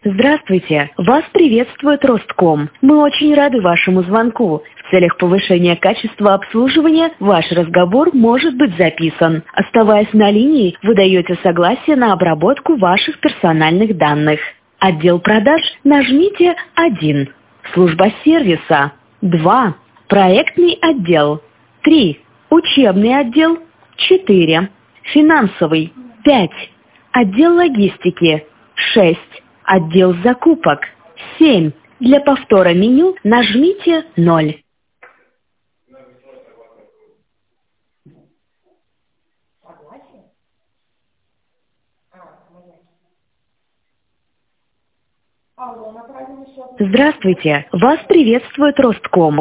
Здравствуйте! Вас приветствует Ростком. Мы очень рады вашему звонку. В целях повышения качества обслуживания ваш разговор может быть записан. Оставаясь на линии, вы даете согласие на обработку ваших персональных данных. Отдел продаж нажмите 1. Служба сервиса 2. Проектный отдел 3. Учебный отдел 4. Финансовый 5. Отдел логистики 6. Отдел закупок 7. Для повтора меню нажмите 0. Здравствуйте! Вас приветствует Ростком.